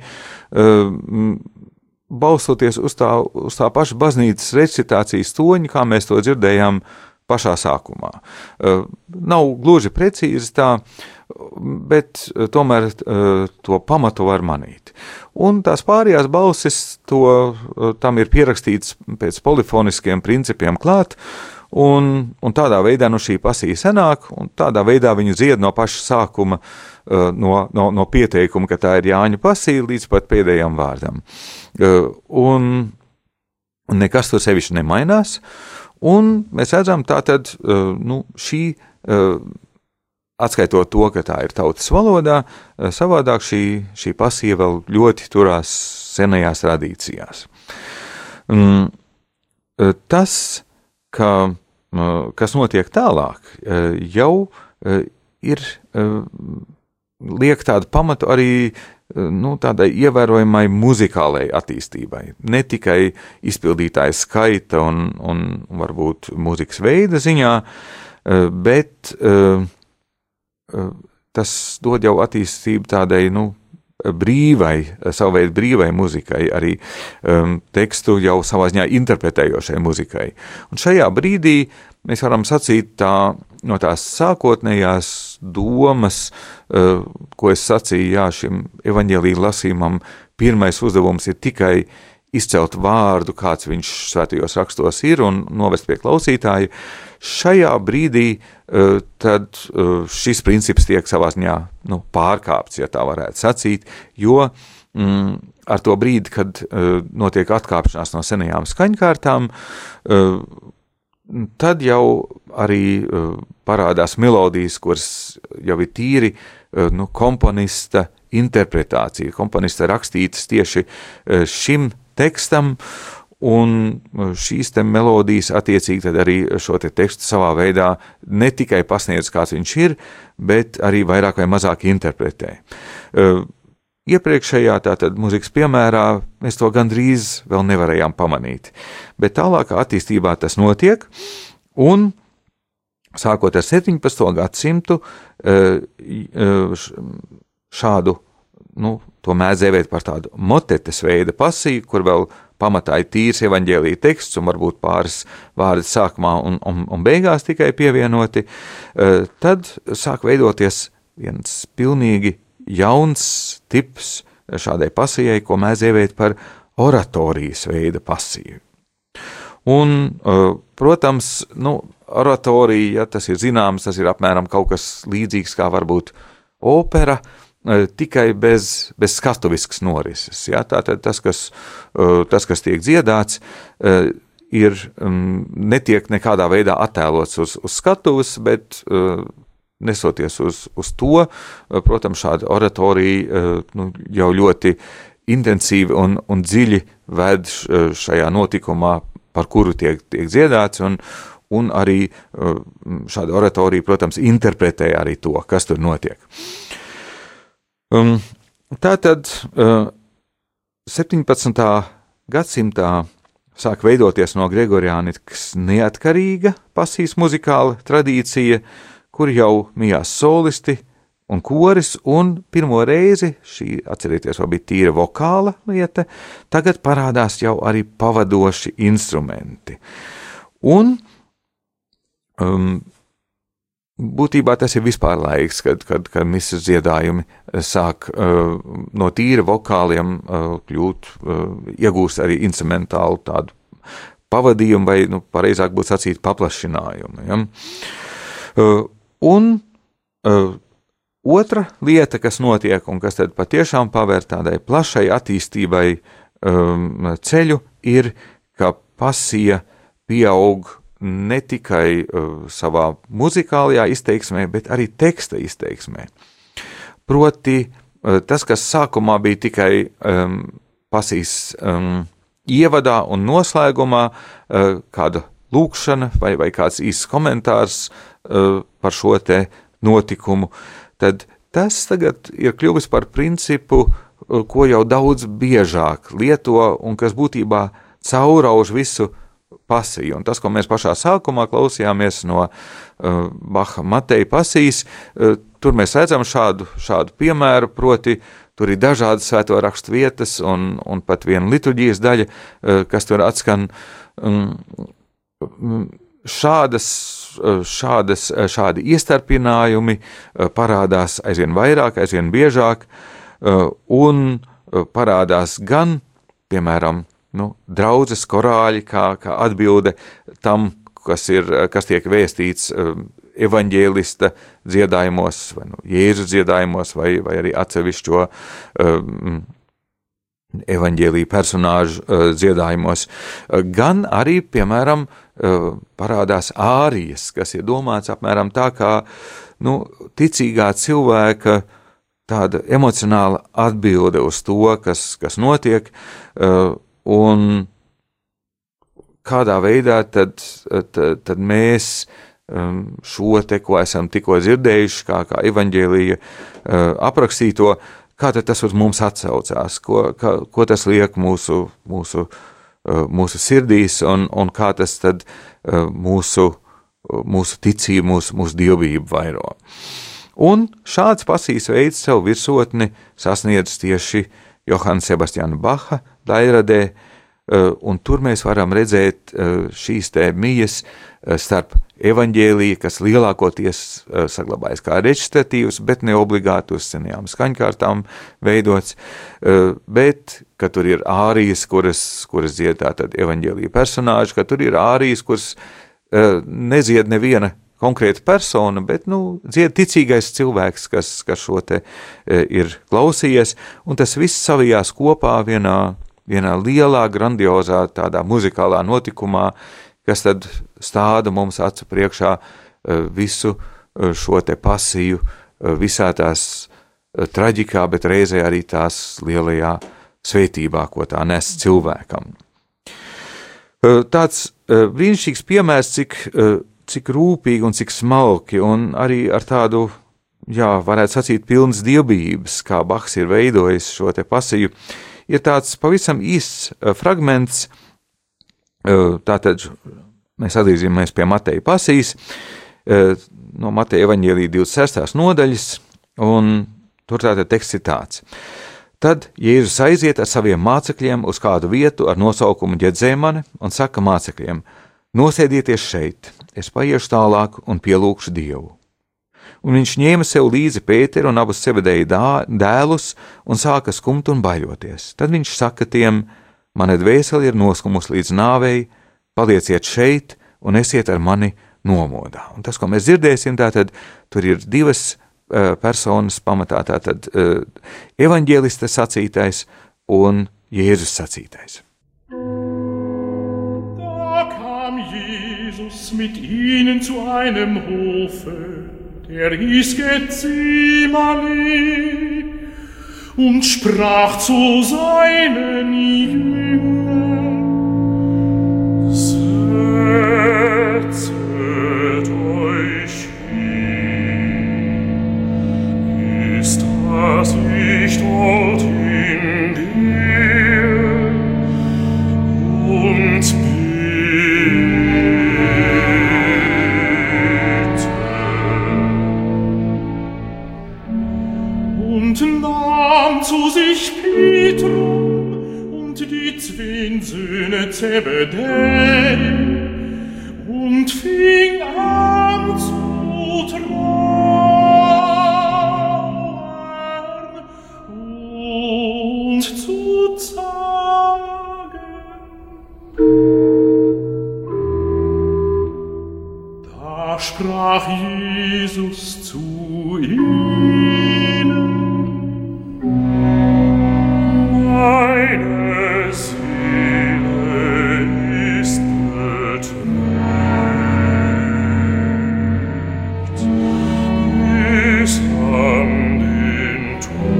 balstoties uz tā, uz tā paša baznīcas recitācijas toņa, kā mēs to dzirdējām pašā sākumā. Nav gluži precīzi tā, bet tomēr to pamatu var manīt. Un tās pārējās balsis, to, tam ir pierakstīts pēc polifoniskiem principiem klāt, un, un tādā veidā nu šī pasija sanāk, un tādā veidā viņu dzied no paša sākuma, no, no, no pieteikuma, ka tā ir Jāņa pasija, līdz pat pēdējām vārdam. Un, un nekas tur sevišķi nemainās, un mēs redzam tātad, nu, šī atskaitot to, ka tā ir tautas valodā, savādāk šī, šī pasija vēl ļoti turās senajās tradīcijās. Tas, ka, kas notiek tālāk, jau ir liek tādu pamatu arī nu, tādai ievērojamai muzikālai attīstībai. Ne tikai izpildītāja skaita un, un varbūt mūzikas veida ziņā, bet tas dod jau attīstību tādai, nu, brīvai, savu veidu brīvai muzikai, arī um, tekstu jau savā ziņā interpretējošai muzikai. Un šajā brīdī mēs varam sacīt tā, no tās sākotnējās domas, uh, ko es sacīju, jā, šim evaņģēlija lasījumam, pirmais uzdevums ir tikai izcelt vārdu, kāds viņš svētajos rakstos ir, un novest pie klausītāja. Šajā brīdī uh, tad uh, šis princips tiek savā ziņā nu, pārkāpts, ja tā varētu sacīt, jo mm, ar to brīdi, kad uh, notiek atkāpšanās no senajām skaņkārtām, uh, tad jau arī uh, parādās melodijas, kuras jau ir tīri uh, nu, komponista interpretācija, komponista rakstītas tieši uh, šim tekstam, un šīs te melodijas attiecīgi tad arī šo te tekstu savā veidā ne tikai pasniedz, kāds viņš ir, bet arī vairāk vai mazāk interpretē. Iepriekšējā tātad muzikas piemērā mēs to gandrīz vēl nevarējām pamanīt, bet tālākā attīstībā tas notiek, un sākot ar septiņpadsmito gadsimtu šādu, nu, to mēdz dēvēt par tādu motetes veida pasiju, kur vēl pamatā ir tīrs evaņģēlija teksts un varbūt pāris vārdi sākumā un, un, un beigās tikai pievienoti, tad sāk veidoties viens pilnīgi jauns tips šādai pasijai, ko mēs dēvēt par oratorijas veida pasiju. Un, protams, nu, oratorija, ja tas ir zināms, tas ir apmēram kaut kas līdzīgs kā varbūt opera, tikai bez, bez skatuviskas norises. Ja? Tātad tas, kas, tas, kas tiek dziedāts, ir, netiek nekādā veidā attēlots uz, uz skatuves, bet nesoties uz, uz to, protams, šāda oratorija nu, jau ļoti intensīvi un, un dziļi ved šajā notikumā, par kuru tiek, tiek dziedāts, un, un arī šāda oratorija, protams, interpretē arī to, kas tur notiek. Um, tātad uh, septiņpadsmitā gadsimtā sāk veidoties no Gregoriānikas neatkarīga pasijas muzikāla tradīcija, kur jau mijās solisti un koris, un pirmo reizi, šī, atcerieties, vēl bija tīra vokāla lieta, tagad parādās jau arī pavadoši instrumenti. Un um, būtībā tas ir vispār laiks, kad, kad, kad misas dziedājumi sāk uh, no tīra vokāliem uh, kļūt, uh, iegūst arī instrumentālu tādu pavadījumu vai, nu, pareizāk būtu sacīt, paplašinājumu. Ja? Uh, un uh, otra lieta, kas notiek un kas tad patiešām pavēr tādai plašai attīstībai um, ceļu, ir, ka pasija pieaug ne tikai uh, savā muzikālajā izteiksmē, bet arī teksta izteiksmē. Proti, uh, tas, kas sākumā bija tikai um, pasīs um, ievadā un noslēgumā, uh, kāda lūkšana vai, vai kāds īsts komentārs uh, par šo te notikumu, tad tas tagad ir kļuvis par principu, uh, ko jau daudz biežāk lieto un kas būtībā caurauž visu pasiju. Un tas, ko mēs pašā sākumā klausījāmies no uh, Baha Mateja pasijas, uh, tur mēs redzam šādu, šādu piemēru, proti tur ir dažādas svēto rakstu vietas un, un pat viena liturģijas daļa, uh, kas tur atskan. Um, šādas, šādas, šādi iestarpinājumi uh, parādās aizvien vairāk, aizvien biežāk uh, un uh, parādās gan, piemēram, nu, draudzes korāļi, kā, kā atbilde tam, kas, ir, kas tiek vēstīts um, evaņģēlista dziedājumos, vai nu, Jēzus dziedājumos, vai, vai arī atsevišķo um, evaņģēlī personāžu uh, dziedājumos. Uh, gan arī, piemēram, uh, parādās ārijas, kas ir domāts apmēram tā kā nu, ticīgā cilvēka tāda emocionāla atbilde uz to, kas, kas notiek, uh, un kādā veidā tad, tad, tad mēs um, šo te, ko esam tikko dzirdējuši, kā, kā evaņģēlija uh, aprakstīto, kā tad tas uz mums atsaucās, ko, kā, ko tas liek mūsu, mūsu, uh, mūsu sirdīs un, un kā tas tad uh, mūsu, mūsu ticību, mūsu, mūsu dievību vairo. Un šāds pasīs veids savu virsotni sasniedz tieši Johana Sebastiana Baha daļradē, un tur mēs varam redzēt šīs te mijas starp evaņģēliju, kas lielākoties saglabājas kā reģistratīvs, bet ne obligāti uz senajām skaņkārtām veidots, bet, ka tur ir ārijas, kuras, kuras dzied tātad evaņģēlija personāži, ka tur ir ārijas, kuras nedzied neviena konkrēta persona, bet, nu, dzied ticīgais cilvēks, kas, kas šo te ir klausījies, un tas viss savijās kopā vienā, vienā lielā, grandiozā tādā muzikālā notikumā, kas tad stāda mums acu priekšā visu šo te pasiju, visā tās traģikā, bet reizē arī tās lielajā svētībā, ko tā nes cilvēkam. Tāds brīnišķīgs piemērs, cik cik rūpīgi un cik smalki, un arī ar tādu, jā, varētu sacīt, pilnas dievbijības, kā Bachs ir veidojis šo te pasiju, ir tāds pavisam īsts fragments, tātad mēs atgriezīsimies pie Mateja pasijas, no Mateja evaņģēlija divdesmit sestās nodaļas, un tur tātad teksts ir tāds. Tad Jēzus aiziet ar saviem mācekļiem uz kādu vietu ar nosaukumu Ģedzēmane un saka mācekļiem: nosēdieties šeit, es paiešu tālāk un pielūkšu Dievu. Un viņš ņēma sev līdzi Pēteru un abus Zebedeja dēlus un sāka skumt un baļoties. Tad viņš saka tiem: mana dvēsele ir noskumusi līdz nāvei, palieciet šeit un esiet ar mani nomodā. Un tas, ko mēs dzirdēsim, tātad tur ir divas uh, personas pamatā, tātad uh, evaņģēlista sacītais un Jēzus sacītais. Jesus mit ihnen zu einem Hofe, der hieß Gethsemane, und sprach zu seinen Jüngern: Setzet euch hin, ist das nicht dorthin gehe und zu sich Petrus und die zween Söhne Zebedei und fing an zu tragen sprach Jesus zu ihnen: Meine Seele ist bedrückt bis an den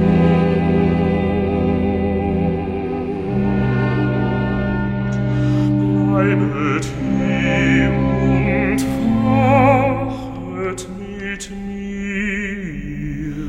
Tod. Bleibet ihm und wachet mit mir.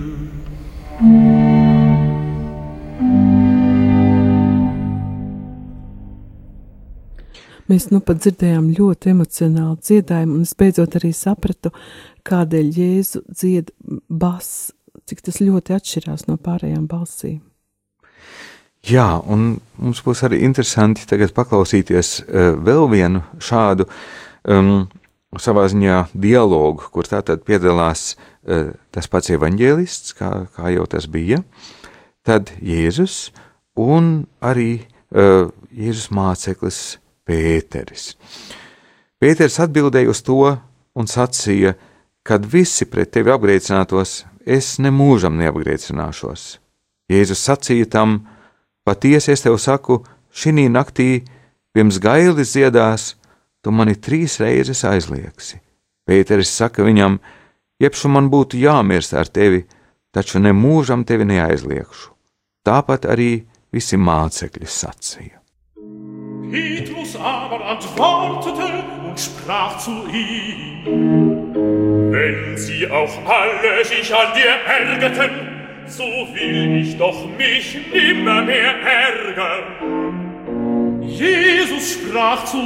Mēs nu pat dzirdējām ļoti emocionālu dziedājumu, un es beidzot arī sapratu, kādēļ Jēzu dzied bass, cik tas ļoti atšķirās no pārējām balsīm. Jā, un mums būs arī interesanti tagad paklausīties uh, vēl vienu šādu um, savā ziņā dialogu, kur tātad piedalās uh, tas pats evaņģēlists, kā, kā jau tas bija, tad Jēzus un arī uh, Jēzus māceklis Pēteris. Pēteris atbildēja uz to un sacīja, kad visi pret tevi apgriecinātos, es nemūžam neapgriecināšos. Jēzus sacīja tam: patiesi es tev saku, šinī naktī pirms gailis dziedās, tu mani trīs reizes aizliegsi. Pēteris saka viņam: jebšu man būtu jāmirst ar tevi, taču nemūžam tevi neaizliegšu. Tāpat arī visi mācekļi sacīja. Petrus aber antwortete und sprach zu ihm: Wenn sie auch alle sich an dir ärgerten, so will ich doch mich nimmer mehr ärgern. Jesus sprach zu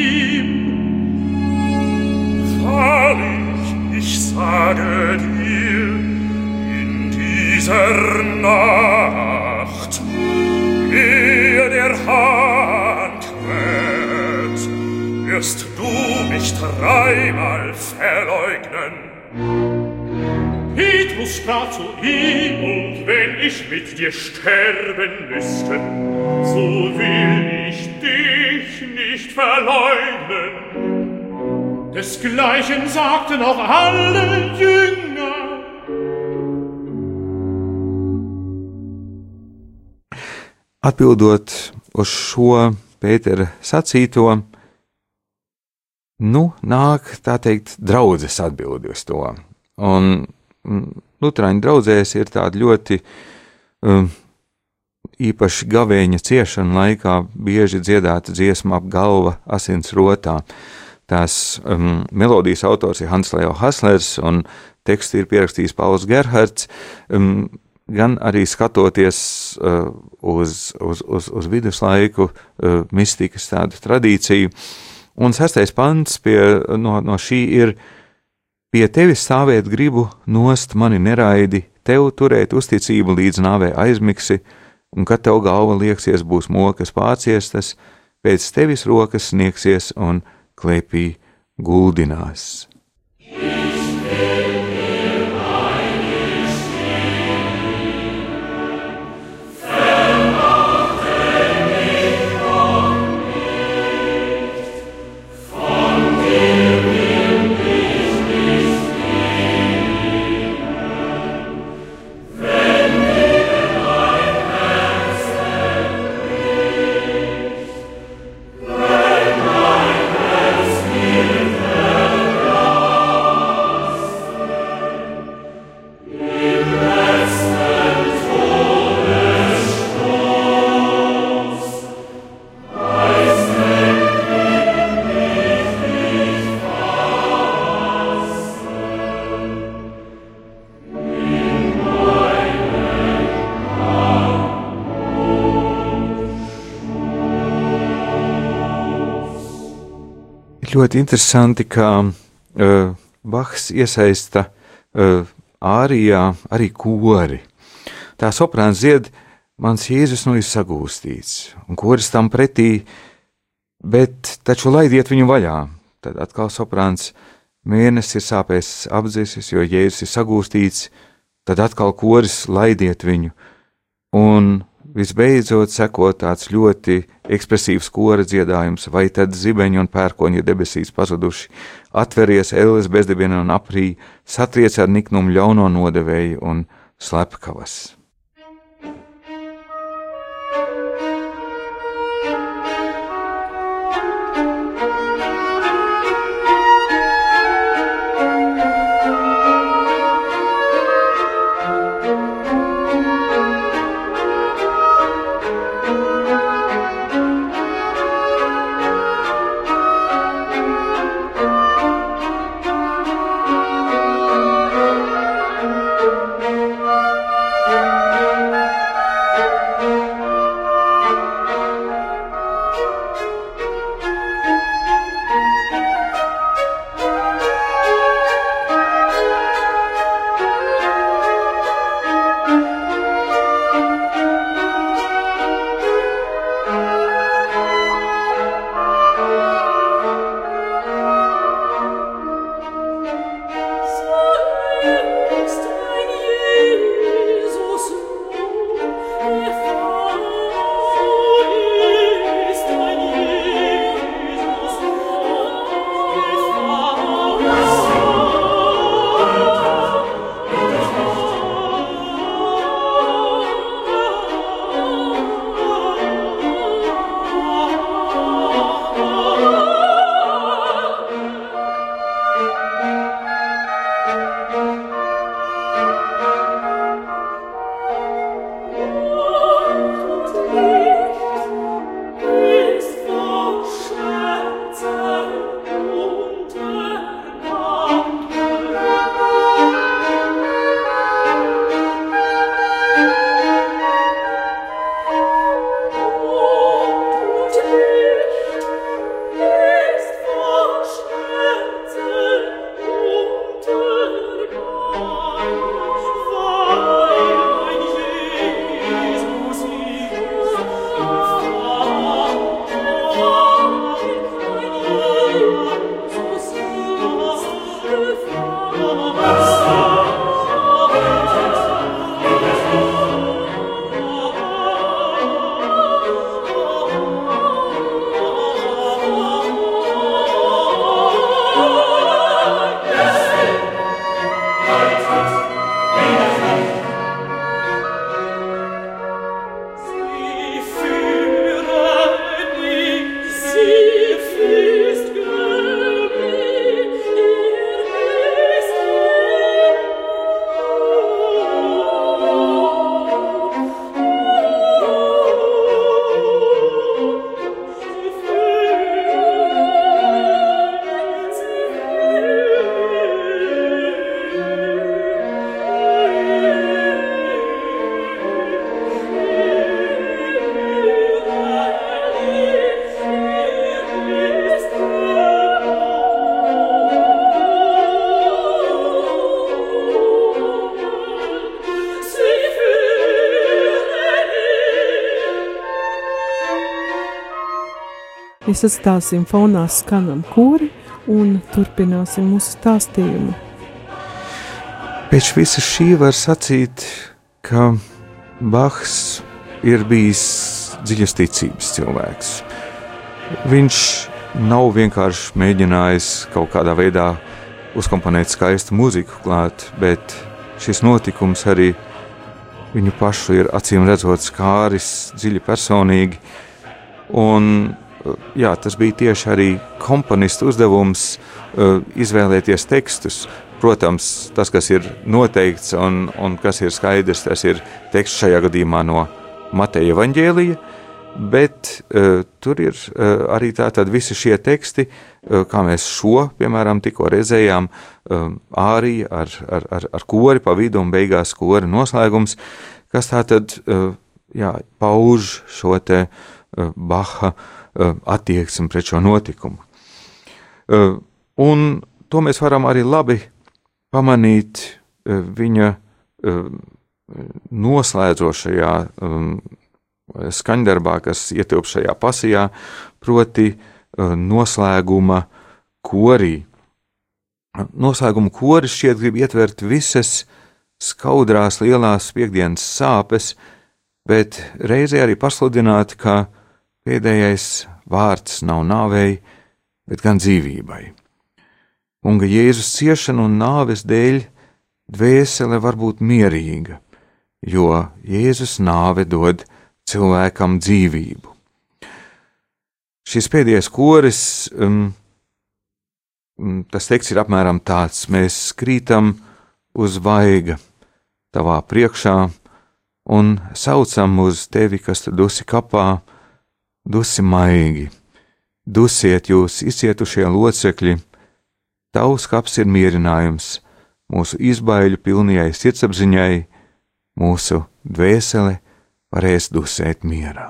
ihm: Wahrlich, ich sage dir, in dieser Nacht, ehe der Hahn kräht, wirst du mich dreimal verleugnen. Petrus sprach zu ihm: Und wenn ich mit dir sterben müsste, so will ich dich nicht verleugnen. Desgleichen sagten auch alle Jünger. Atbildot uz šo Pētera sacīto, nu, nāk, tā teikt, draudzes atbildi uz to. Un luterāņu draudzēs ir tāda ļoti um, īpaši gavēņa ciešana laikā bieži dziedāta dziesma ap galva asins rotā. Tās um, melodijas autors ir Hans Leo Haslers un tekstu ir pierakstījis Pauls Gerhards, um, gan arī skatoties uh, uz, uz, uz, uz viduslaiku uh, mistikas tādu tradīciju. Un sestais pants pie, no, no šī ir: pie tevis stāvēt gribu, nost mani neraidi, tev turēt uzticību līdz nāvē aizmigsi, un kad tev galva lieksies būs mokas pārciestas, pēc tevis rokas sniegsies un klēpī guldinās. Ļoti interesanti, ka uh, Bachs iesaista uh, ārijā arī kori. Tā soprāns dzied: mans Jēzus nu ir sagūstīts, un koris tam pretī: bet taču laidiet viņu vaļā. Tad atkal soprāns: mēnesis ir sāpēs apdzisis, jo Jēzus ir sagūstīts. Tad atkal koris: laidiet viņu. Un visbeidzot seko tāds ļoti ekspresīvs kora dziedājums, vai tad zibeņi un pērkoņi debesīs pazuduši, atveries elles bezdibina un aprī, satriec ar niknumu ļauno nodevēju un slepkavas. Mēs atstāsim fonā skanam kori un turpināsim mūsu stāstījumu. Pēc visa šī var sacīt, ka Bachs ir bijis dziļas ticības cilvēks. Viņš nav vienkārši mēģinājis kaut kādā veidā uzkomponēt skaistu mūziku klāt, bet šis notikums arī viņu pašu ir acīm redzot skāris dziļi personīgi. Un jā, tas bija tieši arī komponistu uzdevums uh, izvēlēties tekstus. Protams, tas, kas ir noteikts un, un kas ir skaidrs, tas ir teksts šajā gadījumā no Mateja evaņģēlija, bet uh, tur ir uh, arī tātad visi šie teksti, uh, kā mēs šo, piemēram, tikko redzējām, uh, ārija ar, ar, ar, ar kori pa vidu un beigās kori noslēgums, kas tātad uh, jā, pauž šo te uh, Baha uh, attieksmi pret šo notikumu. Uh, un to mēs varam arī labi pamanīt uh, viņa uh, noslēdzošajā um, skaņdarbā, kas ietilp šajā pasijā, proti uh, noslēguma korī. Noslēguma koris šķiet grib ietvert visas skaudrās lielās piekdienas sāpes, bet reizē arī pasludināt, ka pēdējais vārds nav nāvei, bet gan dzīvībai. Un ka Jēzus ciešanu un nāves dēļ dvēsele var būt mierīga, jo Jēzus nāve dod cilvēkam dzīvību. Šis pēdējais koris, um, tas teksts ir apmēram tāds: mēs krītam uz vaiga tavā priekšā un saucam uz tevi, kas tu dusi kapā, dusi maigi. Dusiet jūs izcietušie locekļi, tavs kaps ir mierinājums mūsu izbaiļu pilnajai sirdsapziņai, mūsu dvēsele varēs dusēt mierā.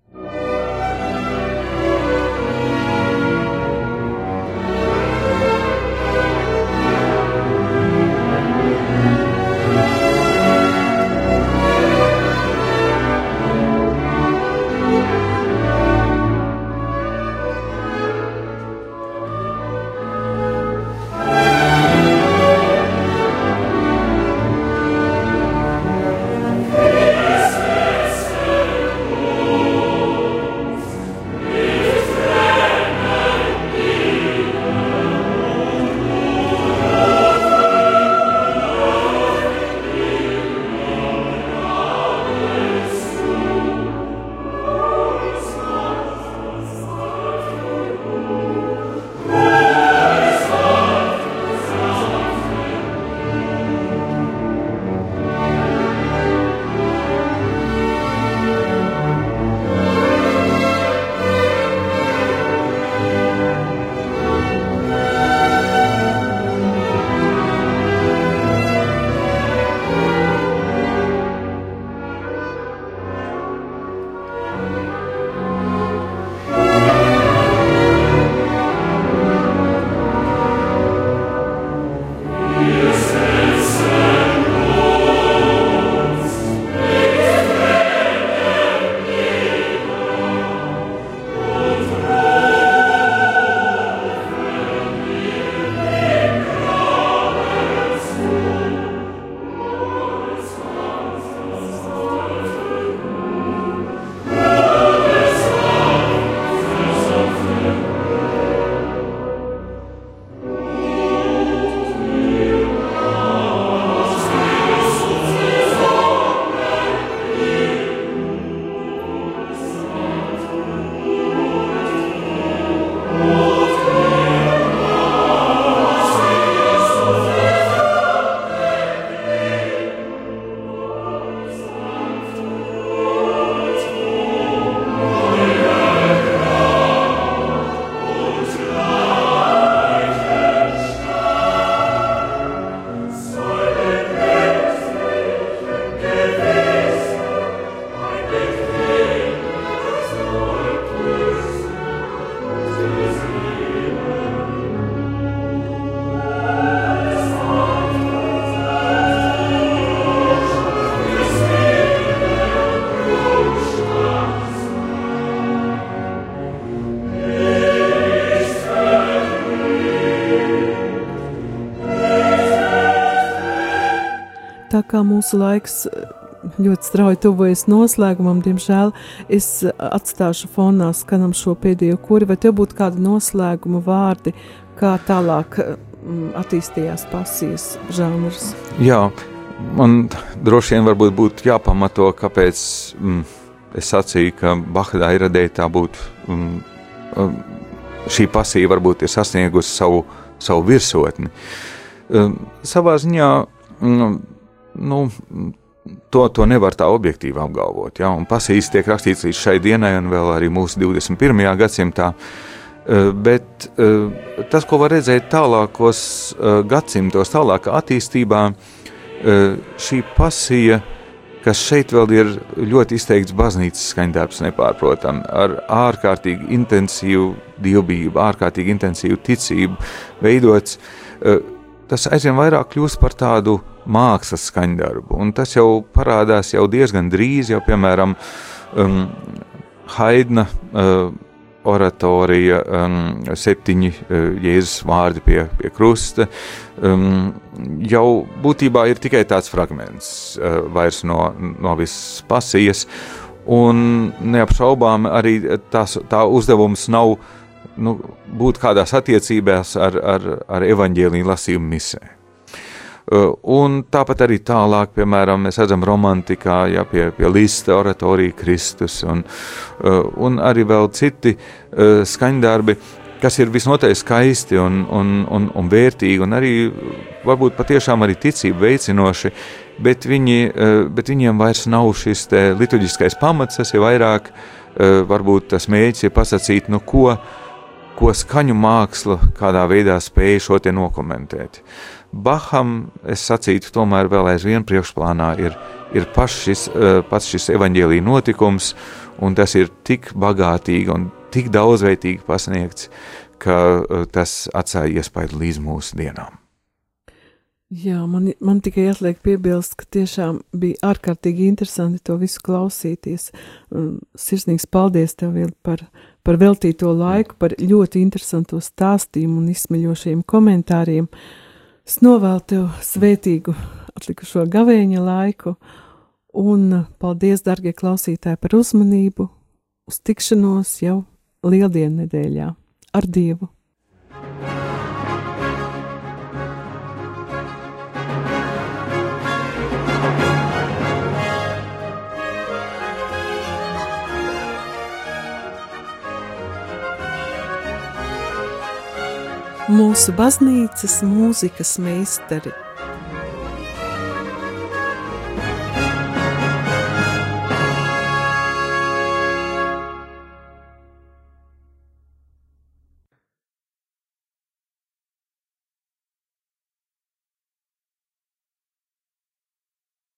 Tā kā mūsu laiks ļoti strauji tuvojas noslēgumam, diemžēl es atstāšu fonā skanam šo pēdējo kori, vai tev būtu kādi noslēguma vārdi, kā tālāk attīstījās pasijas žanrs? Jā, man droši vien varbūt būtu jāpamato, kāpēc mm, es sacīju, ka Baha Dairadē tā būtu, mm, šī pasija varbūt ir sasniegusi savu, savu virsotni. Savā ziņā, mm, nu, to, to nevar tā objektīvi apgalvot, ja? Un pasijas tiek rakstīts līdz šai dienai un vēl arī mūsu divdesmit pirmajā gadsimtā, bet tas, ko var redzēt tālākos gadsimtos, tālākā attīstībā, šī pasija, kas šeit vēl ir ļoti izteikts baznīcas skaņdarbs nepārprotam, ar ārkārtīgi intensīvu dievbijību, ārkārtīgi intensīvu ticību veidots, tas aizvien vairāk kļūst par tādu mākslas skaņdarbu, un tas jau parādās jau diezgan drīz, jau piemēram um, Haidna uh, oratorija, um, septiņi uh, Jēzus vārdi pie, pie krusta, um, jau būtībā ir tikai tāds fragments uh, vairs no, no visas pasijas, un neapšaubām arī tās, tā uzdevums nav nu, būt kādās attiecībās ar, ar, ar evaņģēliju lasījumu misē. Uh, un tāpat arī tālāk, piemēram, mēs redzam romantikā, ja, pie, pie Lista, oratorija Kristus, un, uh, un arī vēl citi uh, skaņdarbi, kas ir visnotaļ skaisti un, un, un, un vērtīgi, un arī varbūt patiešām arī ticību veicinoši, bet, viņi, uh, bet viņiem vairs nav šis te liturģiskais pamats, tas ir vairāk, uh, varbūt tas mēģis ir pasacīt, nu ko, ko skaņu māksla kādā veidā spēja šo te nokomentēt. Baham, es sacītu, tomēr vēl aizvien priekšplānā ir, ir pats šis, pats šis evaņģēlija notikums, un tas ir tik bagātīgi un tik daudzveidīgi pasniegts, ka tas atstāja iespaidu līdz mūsu dienām. Jā, man, man tikai atliek piebilst, ka tiešām bija ārkārtīgi interesanti to visu klausīties. Sirsnīgs paldies tev vēl par, par veltīto laiku, par ļoti interesanto stāstījumu un izsmeļošiem komentāriem. Es novēlu tev svētīgu atlikušo gavēņa laiku, un paldies, dargie klausītāji, par uzmanību, uz tikšanos jau Lieldienu nedēļā. Ar Dievu! Mūsu baznīcas mūzikas meistari